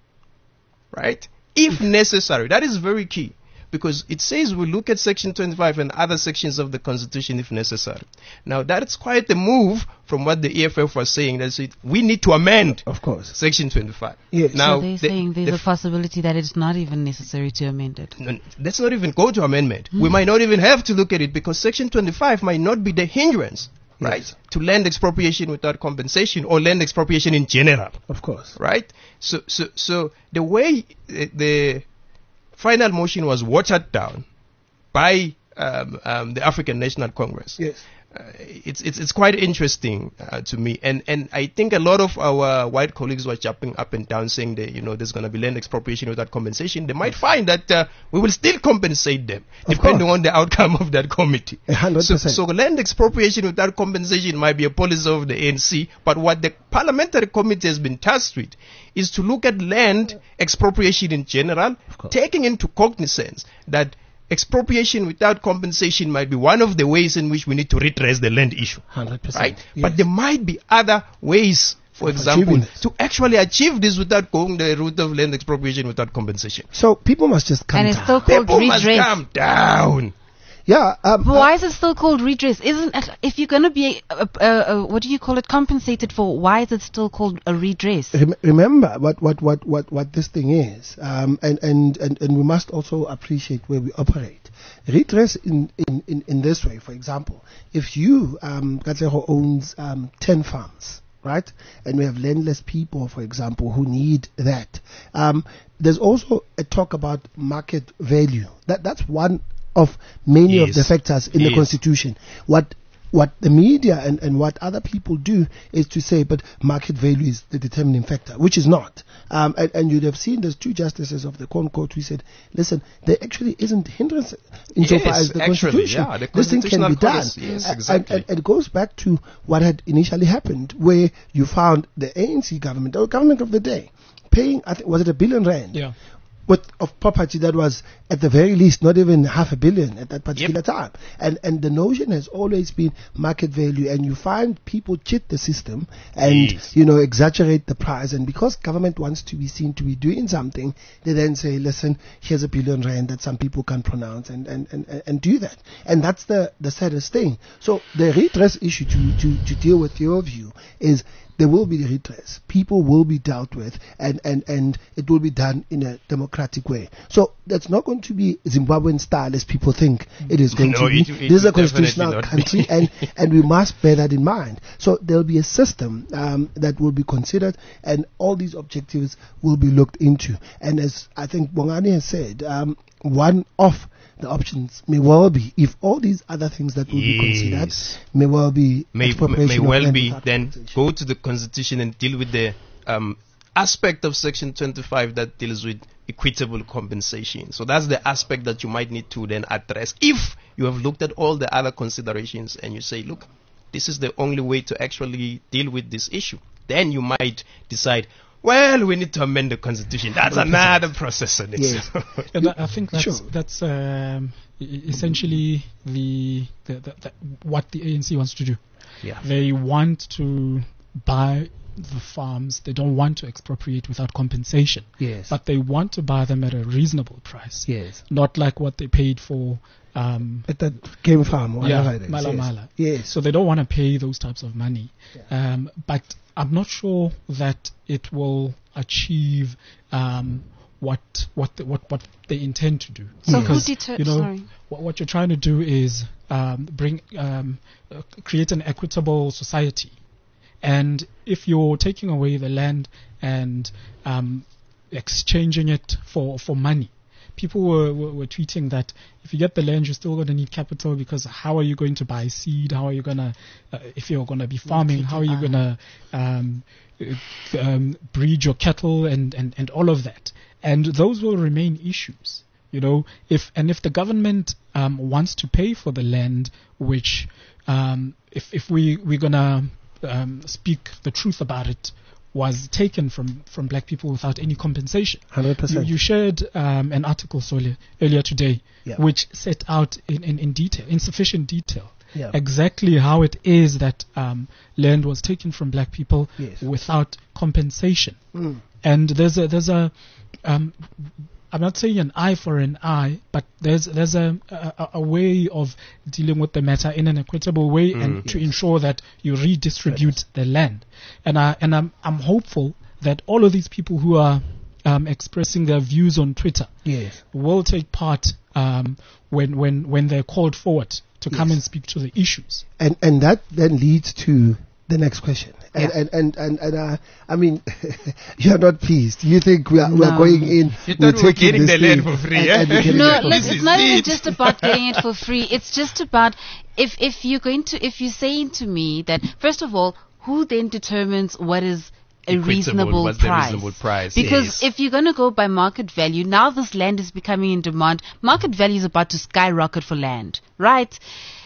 right? If necessary. That is very key. Because it says we look at Section twenty-five and other sections of the Constitution if necessary. Now, that's quite a move from what the E F F was saying. That's it. We need to amend Of course. Section twenty-five. Yes. Now, so they're the- saying there's the a possibility that it's not even necessary to amend it. No, let's not even go to amendment. Hmm. We might not even have to look at it because Section twenty-five might not be the hindrance, Yes. right, to land expropriation without compensation or land expropriation in general, Of course. right? So, so, so the way uh, the final motion was watered down by um, um, the African National Congress. Yes. Uh, it's it's it's quite interesting uh, to me, and and I think a lot of our white colleagues were jumping up and down saying that you know there's going to be land expropriation without compensation. They might find that uh, we will still compensate them Of depending course. on the outcome of that committee. A hundred So, percent. so land expropriation without compensation might be a policy of the A N C, but what the parliamentary committee has been tasked with is to look at land expropriation in general, course. taking into cognizance that expropriation without compensation might be one of the ways in which we need to redress the land issue. one hundred percent. Right? Yes. But there might be other ways, for Of example, achieving this. to actually achieve this without going the route of land expropriation without compensation. So people must just come And it's down. still called People must redress. calm down. Yeah. Um, But uh, why is it still called redress? Isn't it, if you're going to be, uh, uh, uh, what do you call it, compensated for? Why is it still called a redress? Rem- remember what, what, what, what, what this thing is, um, and, and, and, and we must also appreciate where we operate. Redress in, in, in, in this way, for example, if you, um, Katlego owns um, ten farms, right, and we have landless people, for example, who need that, um, there's also a talk about market value. That That's one of many of Yes. the factors in the Yes. Constitution. What what the media and, and what other people do is to say, but market value is the determining factor, which is not. Um, and, and you'd have seen there's two justices of the Crown Court who said, listen, there actually isn't hindrance insofar Yes, as the actually, Constitution. yeah, the this thing can be Constitutional done. Court is- yes, Uh, exactly. And, and, it goes back to what had initially happened, where you found the A N C government, or government of the day, paying, I think, was it a billion rand? Yeah. worth of property that was at the very least not even half a billion at that particular Yep. time. And and the notion has always been market value, and you find people cheat the system and Yes. you know exaggerate the price. And because government wants to be seen to be doing something, they then say, listen, here's a billion rand that some people can pronounce, and and, and, and do that. And that's the the saddest thing. So the redress issue, to to to deal with your view, is there will be redress. People will be dealt with, and, and, and it will be done in a democratic way. So that's not going to be Zimbabwean style as people think it is going No, to be. it- it This is a will definitely constitutional not country, be. and, and we must bear that in mind. So there'll be a system um, that will be considered, and all these objectives will be looked into. And as I think Bongani has said, um, one of the options may well be, if all these other things that will be considered, Yes. may well be may, expropriation may of well land be without then compensation. go to the constitution and deal with the um, aspect of section twenty-five that deals with equitable compensation. So that's the aspect that you might need to then address if you have looked at all the other considerations and you say, look, this is the only way to actually deal with this issue. Then you might decide, well, we need to amend the constitution. That's another process on Yes. itself. And I I think that's Sure. that's um, e- e- essentially the, the, the, the what the A N C wants to do. Yeah. They want to buy the farms. They don't want to expropriate without compensation, Yes. but they want to buy them at a reasonable price, yes. not like what they paid for. Um, At that game farm, or Yeah, whatever it is. Mala yes. Mala. Yes. So they don't want to pay those types of money. Um, but I'm not sure that it will achieve um, what what the, what what they intend to do. So Because, who deter- you know, sorry. What, what you're trying to do is um, bring um, uh, create an equitable society. And if you're taking away the land and um, exchanging it for, for money, people were, were, were tweeting that if you get the land, you're still going to need capital, because how are you going to buy seed? How are you going to, uh, if you're going to be farming, how are you going to um, uh, um, breed your cattle and, and, and all of that? And those will remain issues. You know, if and if the government um, wants to pay for the land, which um, if if we we're gonna um, speak the truth about it, was taken from, from black people without any compensation. one hundred You, percent. you shared um, an article, Sole, earlier today, Yeah. which set out in, in, in detail, in sufficient detail, Yeah. exactly how it is that um, land was taken from black people Yes. without compensation. Mm. And there's a there's a um, I'm not saying an eye for an eye, but there's there's a, a a way of dealing with the matter in an equitable way, and to ensure that you redistribute the land. And I and I'm I'm hopeful that all of these people who are um, expressing their views on Twitter Yes. will take part um, when when when they're called forward to come Yes. and speak to the issues. And and that then leads to the next question. And Yeah. and and and, and uh, I mean, you're not pleased. You think we are we are No. going in? You we're thought we were taking getting this the land thing for free, and- eh? and we're getting No, it for look, This free. it's is not even it. just about getting it for free. It's just about if if you're going to if you're saying to me that first of all, who then determines what is a Equitable, reasonable what's the price? reasonable price, Because yes. if you're going to go by market value, now this land is becoming in demand. Market value is about to skyrocket for land, right?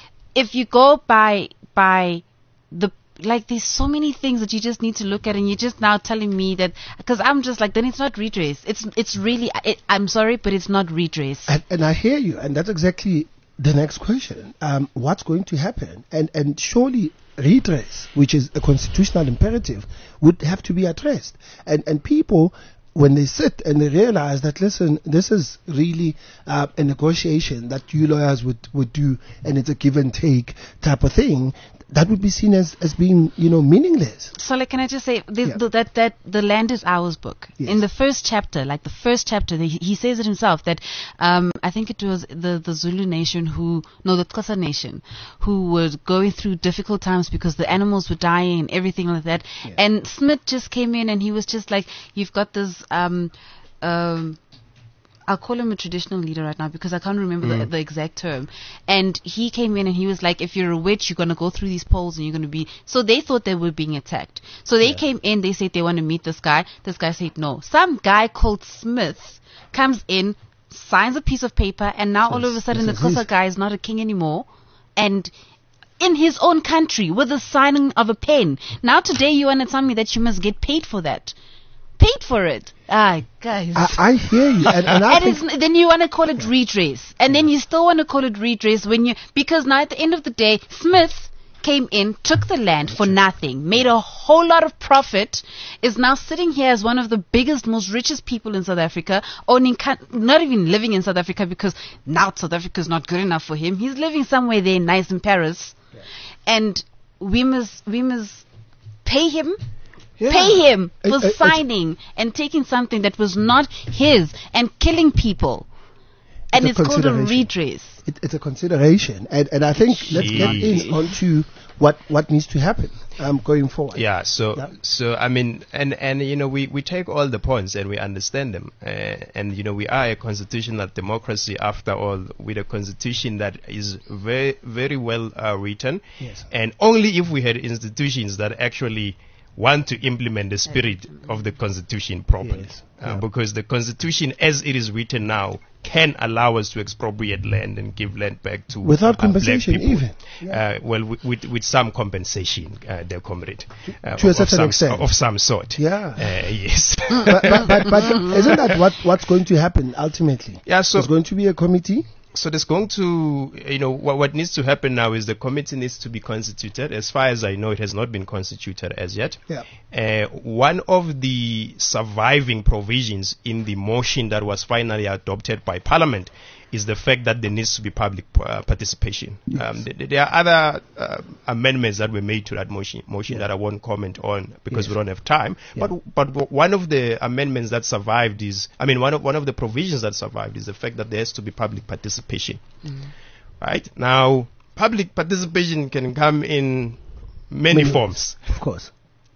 If you go by by the like, there's so many things that you just need to look at, and you're just now telling me that because I'm just like, then it's not redress. It's it's really it, I'm sorry, but it's not redress. And, and I hear you, and that's exactly the next question. Um, what's going to happen? And and surely redress, which is a constitutional imperative, would have to be addressed. And and people, when they sit and they realize that, listen, this is really uh, a negotiation that you lawyers would, would do, and it's a give and take type of thing, that would be seen as, as being, you know, meaningless. So, like, can I just say this, Yeah. th- that that the land is ours book. Yes. In the first chapter, like the first chapter, the, he says it himself that um, I think it was the the Zulu nation who no the Xhosa nation who was going through difficult times because the animals were dying and everything like that. Yeah. And Smith just came in and he was just like, you've got this. Um, um, I'll call him a traditional leader right now because I can't remember the, the exact term. And he came in and he was like, if you're a witch, you're going to go through these poles and you're going to be... So they thought they were being attacked. So they came in, they said they want to meet this guy. This guy said no. Some guy called Smith comes in, signs a piece of paper, and now all of a sudden the this is Xhosa his. guy is not a king anymore. And in his own country with the signing of a pen. Now today you want to tell me that you must get paid for that. paid for it. Ah, guys. I, I hear you, and, and I And think it's, then you want to call it redress, and then you still want to call it redress when you, because now at the end of the day, Smith came in, took the land for nothing, made a whole lot of profit, is now sitting here as one of the biggest, most richest people in South Africa, owning, coun- not even living in South Africa because now South Africa is not good enough for him. He's living somewhere there nice in Paris, and we must, we must pay him. yeah. Pay him It- for it- it's- signing and taking something that was not his and killing people. And It's it's, a called a consideration. redress. It, it's a consideration, and, and I think let's get in Jeez. onto what, what needs to happen um, going forward. Yeah, so Yeah. so I mean, and and you know, we we take all the points and we understand them, uh, and you know, we are a constitutional democracy after all, with a constitution that is very very well uh, written, Yes. and only if we had institutions that actually want to implement the spirit of the constitution properly, Yes. uh, Yeah. because the constitution as it is written now can allow us to expropriate land and give land back to Without uh, black compensation people. even. Yeah. Uh, well, with, with with some compensation, uh, dear comrade, uh, To a of- certain of some, extent. of some sort. Yeah. Uh, yes. but, but, but, but isn't that what, what's going to happen ultimately? Yeah, so- There's going to be a committee. So there's going to, you know, what, what needs to happen now is the committee needs to be constituted. As far as I know, it has not been constituted as yet. Yeah. Uh, one of the surviving provisions in the motion that was finally adopted by Parliament is the fact that there needs to be public uh, participation. Yes. Um, th- there are other uh, amendments that were made to that motion, motion that I won't comment on because Yes. we don't have time. Yeah. But but w- one of the amendments that survived is, I mean, one of one of the provisions that survived is the fact that there has to be public participation. Right now, public participation can come in many Many forms. Of course.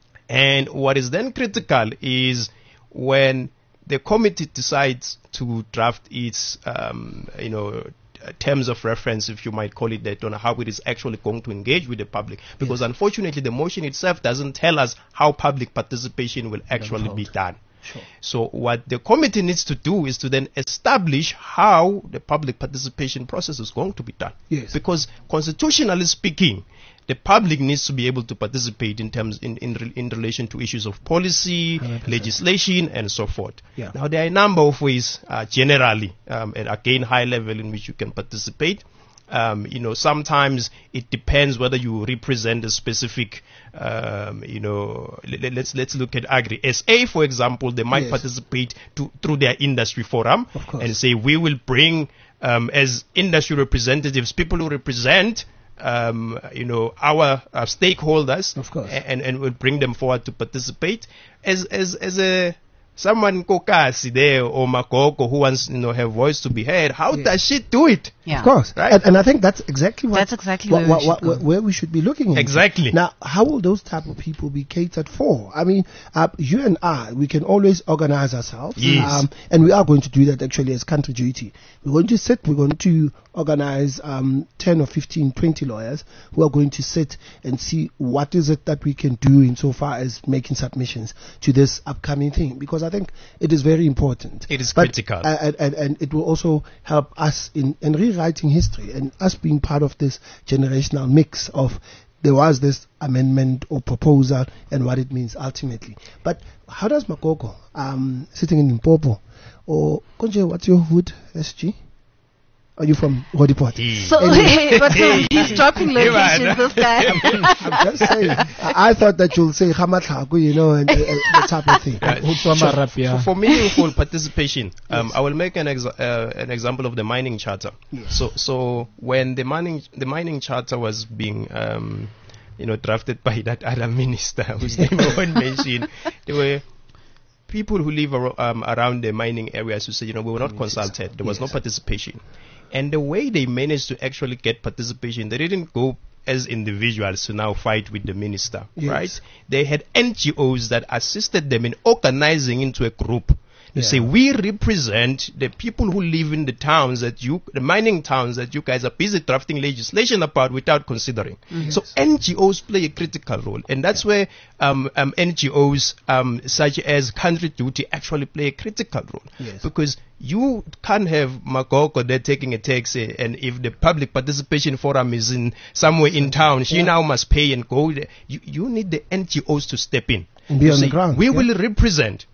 And what is then critical is when the committee decides to draft its, um, you know, uh, terms of reference, if you might call it that, on how it is actually going to engage with the public. Because unfortunately, the motion itself doesn't tell us how public participation will actually be done. Sure. So what the committee needs to do is to then establish how the public participation process is going to be done. Yes. Because constitutionally speaking, the public needs to be able to participate in terms in in, re- in relation to issues of policy, one hundred percent. legislation, and so forth. Yeah. Now there are a number of ways, uh, generally, um, and again, high level in which you can participate. Um, you know, sometimes it depends whether you represent a specific, um, you know, let, let's let's look at Agri S A, for example. They might Yes. participate to, through their industry forum Of course. and say we will bring um, as industry representatives people who represent. Um, you know, our, our stakeholders, Of course. and and we'll bring them forward to participate as as as a someone Kokasi there or Makoko who wants, you know, her voice to be heard. How Yeah. does she do it? Yeah. Of course. Right. And, and I think that's exactly what, That's exactly what, where we what, should what- go. where- where we should be looking into. Exactly. Now, how will those type of people be catered for? I mean, uh, you and I, we can always organize ourselves. Yes. Um, and we are going to do that actually as country duty. We're going to sit, we're going to organize um, ten or fifteen, twenty lawyers who are going to sit and see what is it that we can do insofar as making submissions to this upcoming thing. Because I think it is very important. It is But, critical. uh, and, and, and it will also help us in, in rewriting history and us being part of this generational mix of there was this amendment or proposal and what it means ultimately. But how does Makoko, um, sitting in Limpopo, or Konje, what's your hood, S G? Are you from Rodiport? So, but so he's dropping Hey, man. locations, this guy. I'm just saying. I, I thought that you'll say Hamatlaku, you know, and uh, uh, the type of thing. For, for meaningful participation, um, I will make an ex- uh, an example of the mining charter. Yes. So so when the mining the mining charter was being um, you know drafted by that other minister whose name I won't mention, there were people who live ar- um, around the mining areas who said, you know, we were not consulted. There was no Yes. participation. And the way they managed to actually get participation, they didn't go as individuals to now fight with the minister, Yes. right? They had N G Os that assisted them in organizing into a group. They Yeah. say, we represent the people who live in the towns that you, the mining towns that you guys are busy drafting legislation about without considering. So N G Os play a critical role. And that's where um, um, N G Os um, such as Country Duty actually play a critical role. Yes. Because you can't have Makoko there taking a taxi, and if the public participation forum is in somewhere in town, she Yeah. now must pay and go there. You, you need the N G Os to step in. And be You on the say, ground, We yeah. will represent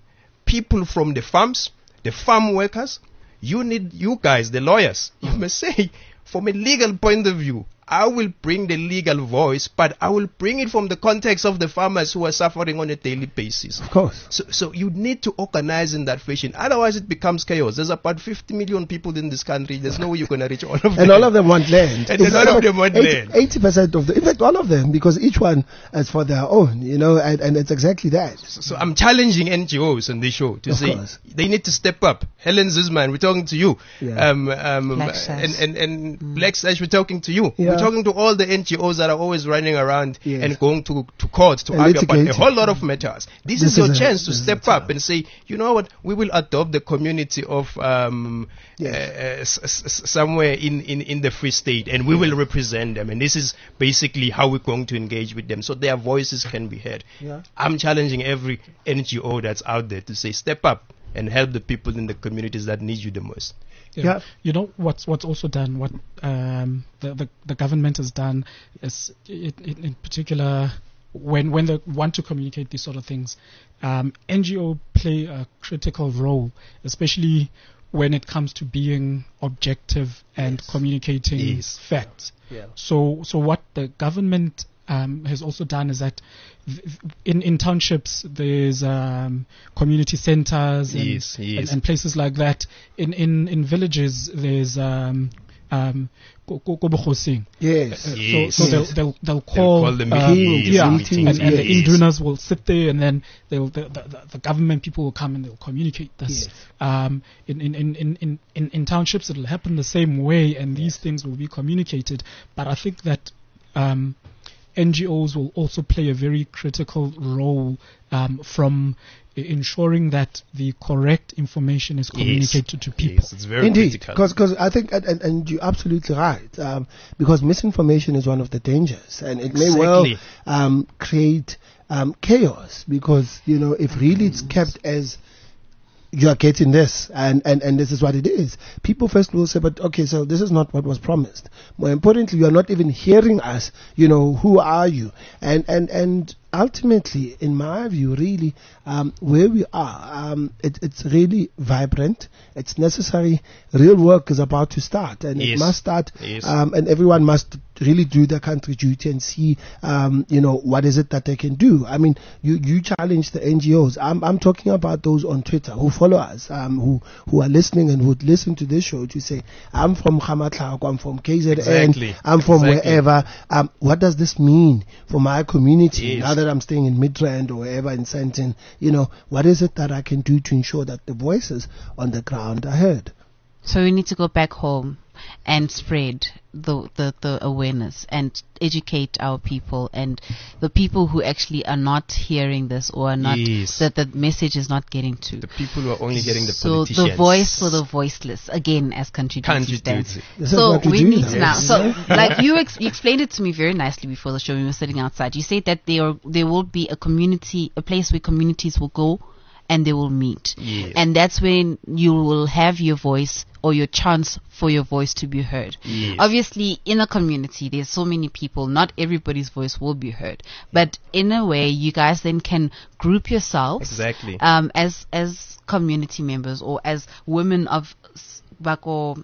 people from the farms, the farm workers. You need, you guys, the lawyers, you must say, from a legal point of view, I will bring the legal voice, but I will bring it from the context of the farmers who are suffering on a daily basis. Of course. So, so you need to organize in that fashion. Otherwise, it becomes chaos. There's about fifty million people in this country. There's no way you're going to reach all of them. And all of them want land. And all of them want land. eighty percent of the, in fact, all of them, because each one is for their own, you know, and, and it's exactly that. So, so I'm challenging N G Os on this show to Of say course. they need to step up. Helen Zuzman, we're talking to you. Yeah. Um, um, Black Sash. and and, and mm. Black Sash, we're talking to you. Yeah. We're talking to all the N G Os that are always running around Yes. and going to, to court to And argue about a litigating. whole lot of matters. This, This is your is a- chance to this is step a up time. and say, you know what, we will adopt the community of um, Yes. uh, s- s- somewhere in, in, in the Free State, and we will represent them. And this is basically how we're going to engage with them so their voices can be heard. Yeah. I'm challenging every N G O that's out there to say, step up and help the people in the communities that need you the most. Yeah. Yeah. You know what's what's also done, what um, the, the the government has done is, it, it, in particular, when when they want to communicate these sort of things, um, N G O play a critical role, especially when it comes to being objective and Yes. communicating Yes. facts. Yeah. So so what the government um, has also done is that th- in in townships there's um, community centers and, Yes, yes. and, and places like that. In in in villages there's um, um, ko- ko- kobokhosing. Yes. Uh, Yes. So, so they'll, Yes. they'll they'll call, call the um, meetings, yeah, meetings, and, and the yes. indunas will sit there, and then they'll the, the, the, the government people will come and they'll communicate this. Yes. Um, in, in, in, in, in, in, in townships it'll happen the same way, and these things will be communicated. But I think that um, N G Os will also play a very critical role um, from i- ensuring that the correct information is communicated to people. Yes, it's very Indeed, critical. because I think, and, and, and you're absolutely right, um, because misinformation is one of the dangers, and it may well Exactly. um, create um, chaos, because, you know, if really it's kept as you are getting this, and, and, and this is what it is, people first will say, but okay, so this is not what was promised. More importantly, you are not even hearing us, you know, who are you? And, and, and ultimately, in my view, really, um, where we are, um, it, it's really vibrant, it's necessary, real work is about to start, and it Yes. must start, Yes. um, and everyone must really do their country duty and see, um, you know, what is it that they can do. I mean, you, you challenge the N G Os. I'm, I'm talking about those on Twitter who follow us, um, who, who are listening and would listen to this show to say, I'm from Hamatlako, I'm from K Z N, Exactly. I'm from Exactly. wherever. Um, what does this mean for my community? Yes. Now that I'm staying in Midrand or wherever in Sandton, you know, what is it that I can do to ensure that the voices on the ground are heard? So we need to go back home and spread the, the, the awareness and educate our people, and the people who actually are not hearing this or are not, Yes. that the message is not getting to. The people who are only getting the So politicians. the voice for the voiceless, again, as country Country duty stands. duty. This is So what we we do need now. to now. Yes. So, like you, ex- you explained it to me very nicely before the show. We were sitting outside. You said that there there will be a community, a place where communities will go and they will meet, Yes. and that's when you will have your voice or your chance for your voice to be heard. Yes. Obviously, in a community, there's so many people. Not everybody's voice will be heard, but in a way, you guys then can group yourselves Exactly. um, as as community members or as women of s- Bako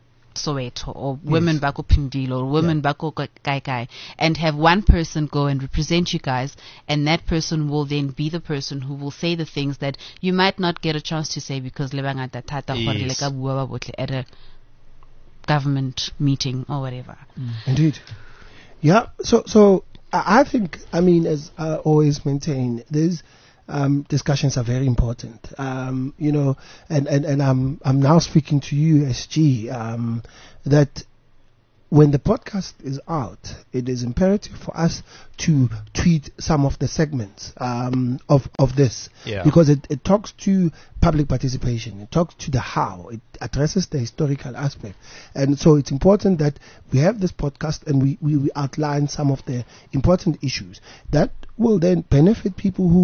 Soweto or women Bako Pindilo or women Bako Kai Kai, and have one person go and represent you guys, and that person will then be the person who will say the things that you might not get a chance to say because lebangata thata gore le Yes. ka bua ba botle at a government meeting or whatever. Indeed. Yeah. So, so I I think, I mean, as I always maintain, these um, discussions are very important. Um, you know, and, and, and I'm, I'm now speaking to you, S G, um, that when the podcast is out, it is imperative for us to tweet some of the segments um, of of this, Yeah. because it, it talks to public participation, it talks to the how, it addresses the historical aspect, and so it's important that we have this podcast and we, we, we outline some of the important issues that will then benefit people who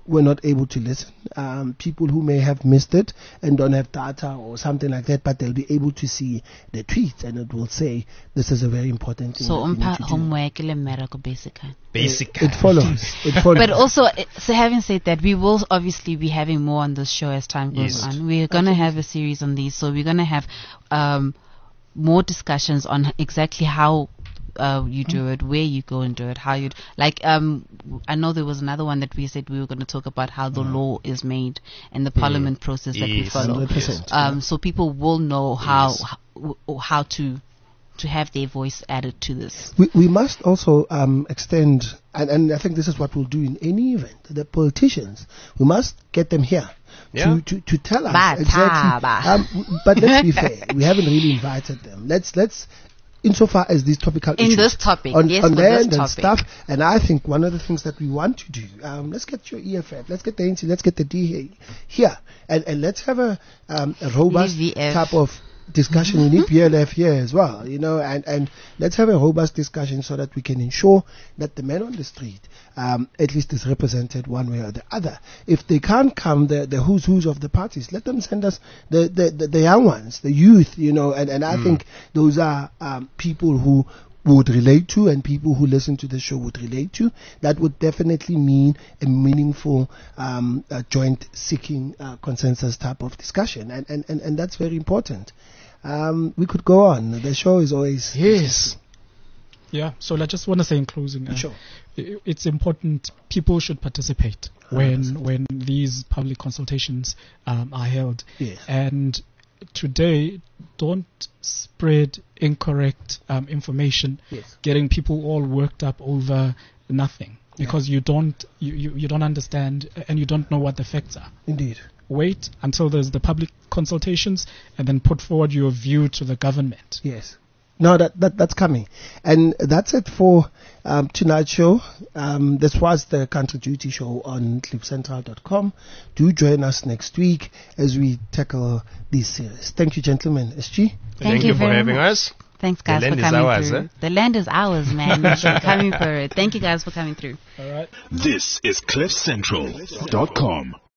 were not able to listen, um, people who may have missed it and don't have data or something like that, but they'll be able to see the tweets and it will say this is a very important thing. So that we need umpa to do. homework ile mmereko basically. Basic. It follows. It follows. But also, uh, so having said that, we will obviously be having more on this show as time goes Yes. on. We're going to have a series on these, so we're going to have um, more discussions on exactly how uh, you do it, where you go and do it, how you like. Um, I know there was another one that we said we were going to talk about how the law is made and the parliament process that we Yes. follow. one hundred percent. Um, so people will know how Yes. how, how to to have their voice added to this. We, we must also um, extend, and, and I think this is what we'll do in any event, the politicians, we must get them here Yeah. to, to, to tell us Ba- exactly. ba. Um, w- but let's be fair, we haven't really invited them. Let's, let's insofar as these topical In issues this topic, on, yes, on for land this and topic. stuff, and I think one of the things that we want to do, um, let's get your E F F, let's get the N C, let's get the D here, here and, and let's have a, um, a robust V V F. type of discussion. We need P L F here as well, you know, and, and let's have a robust discussion so that we can ensure that the man on the street um, at least is represented one way or the other. If they can't come, the, the who's who's of the parties, let them send us the, the, the, the young ones, the youth, you know, and, and I think those are um, people who would relate to and people who listen to the show would relate to. That would definitely mean a meaningful um, uh, joint seeking uh, consensus type of discussion, and, and, and, and that's very important. Um, we could go on. The show is always Yes. Yeah. So I just want to say in closing, uh, Sure. i- it's important. People should participate when when these public consultations um, are held. Yes. And today, don't spread incorrect um, information, Yes. getting people all worked up over nothing because you don't you, you, you don't understand and you don't know what the facts are. Indeed. Wait until there's the public consultations and then put forward your view to the government. Yes. No, that, that that's coming. And that's it for um, tonight's show. Um, this was the Country Duty Show on cliff central dot com. Do join us next week as we tackle this series. Thank you, gentlemen. S G? Thank you for very having much. us. Thanks, guys, land for is coming ours, through. eh? The land is ours, man. We're coming for it. Thank you, guys, for coming through. All right. This is cliff central dot com.